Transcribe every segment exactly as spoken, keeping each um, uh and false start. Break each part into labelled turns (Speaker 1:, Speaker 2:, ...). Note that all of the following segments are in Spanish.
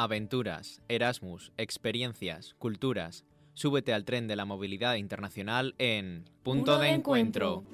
Speaker 1: Aventuras, Erasmus, experiencias, culturas. Súbete al tren de la movilidad internacional en Punto de Encuentro.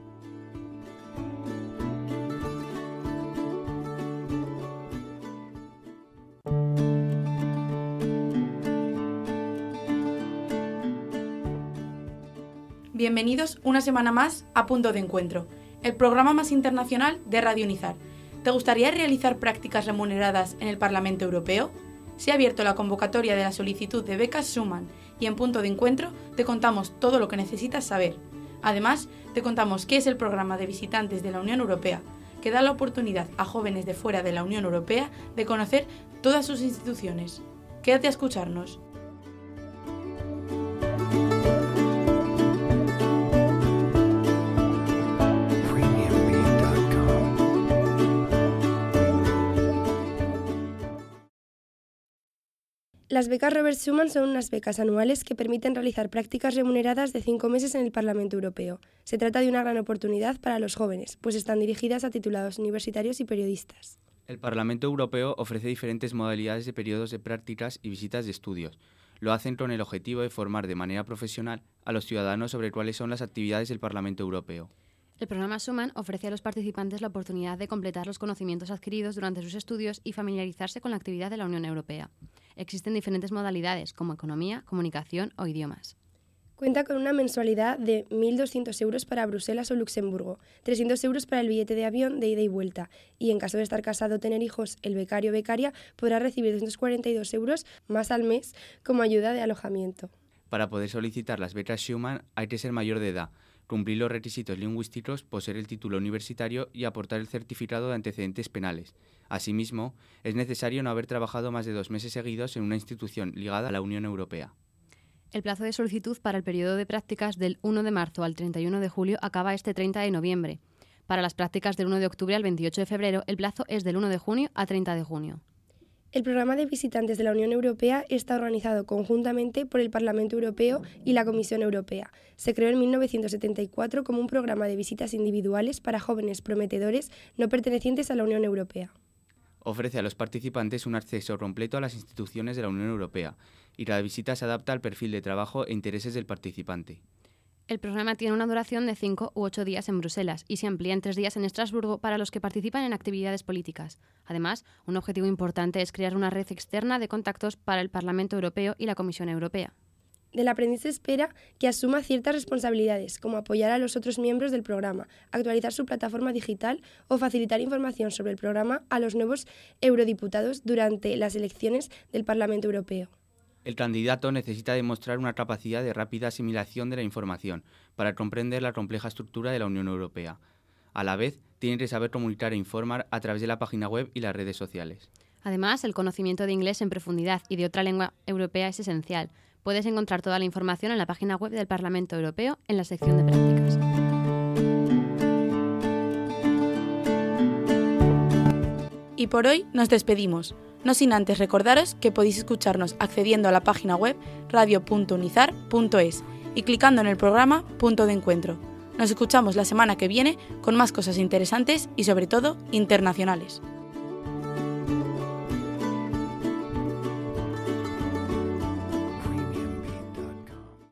Speaker 2: Bienvenidos una semana más a Punto de Encuentro, el programa más internacional de Radio Unizar. ¿Te gustaría realizar prácticas remuneradas en el Parlamento Europeo? Se ha abierto la convocatoria de la solicitud de becas Schuman y en Punto de Encuentro te contamos todo lo que necesitas saber. Además, te contamos qué es el programa de visitantes de la Unión Europea, que da la oportunidad a jóvenes de fuera de la Unión Europea de conocer todas sus instituciones. Quédate a escucharnos.
Speaker 3: Las becas Robert Schuman son unas becas anuales que permiten realizar prácticas remuneradas de cinco meses en el Parlamento Europeo. Se trata de una gran oportunidad para los jóvenes, pues están dirigidas a titulados universitarios y periodistas.
Speaker 4: El Parlamento Europeo ofrece diferentes modalidades de periodos de prácticas y visitas de estudios. Lo hacen con el objetivo de formar de manera profesional a los ciudadanos sobre cuáles son las actividades del Parlamento Europeo.
Speaker 5: El programa Schuman ofrece a los participantes la oportunidad de completar los conocimientos adquiridos durante sus estudios y familiarizarse con la actividad de la Unión Europea. Existen diferentes modalidades, como economía, comunicación o idiomas.
Speaker 3: Cuenta con una mensualidad de mil doscientos euros para Bruselas o Luxemburgo, trescientos euros para el billete de avión de ida y vuelta, y en caso de estar casado o tener hijos, el becario o becaria podrá recibir doscientos cuarenta y dos euros más al mes como ayuda de alojamiento.
Speaker 4: Para poder solicitar las becas Schuman hay que ser mayor de edad, cumplir los requisitos lingüísticos, poseer el título universitario y aportar el certificado de antecedentes penales. Asimismo, es necesario no haber trabajado más de dos meses seguidos en una institución ligada a la Unión Europea.
Speaker 5: El plazo de solicitud para el periodo de prácticas del uno de marzo al treinta y uno de julio acaba este treinta de noviembre. Para las prácticas del uno de octubre al veintiocho de febrero, el plazo es del uno de junio a treinta de junio.
Speaker 3: El programa de visitantes de la Unión Europea está organizado conjuntamente por el Parlamento Europeo y la Comisión Europea. Se creó en mil novecientos setenta y cuatro como un programa de visitas individuales para jóvenes prometedores no pertenecientes a la Unión Europea.
Speaker 4: Ofrece a los participantes un acceso completo a las instituciones de la Unión Europea y cada visita se adapta al perfil de trabajo e intereses del participante.
Speaker 5: El programa tiene una duración de cinco u ocho días en Bruselas y se amplía en tres días en Estrasburgo para los que participan en actividades políticas. Además, un objetivo importante es crear una red externa de contactos para el Parlamento Europeo y la Comisión Europea.
Speaker 3: Del aprendiz se espera que asuma ciertas responsabilidades, como apoyar a los otros miembros del programa, actualizar su plataforma digital o facilitar información sobre el programa a los nuevos eurodiputados durante las elecciones del Parlamento Europeo.
Speaker 4: El candidato necesita demostrar una capacidad de rápida asimilación de la información para comprender la compleja estructura de la Unión Europea. A la vez, tiene que saber comunicar e informar a través de la página web y las redes sociales.
Speaker 5: Además, el conocimiento de inglés en profundidad y de otra lengua europea es esencial. Puedes encontrar toda la información en la página web del Parlamento Europeo en la sección de prácticas.
Speaker 2: Y por hoy nos despedimos, no sin antes recordaros que podéis escucharnos accediendo a la página web radio punto unizar punto es y clicando en el programa Punto de Encuentro. Nos escuchamos la semana que viene con más cosas interesantes y sobre todo internacionales.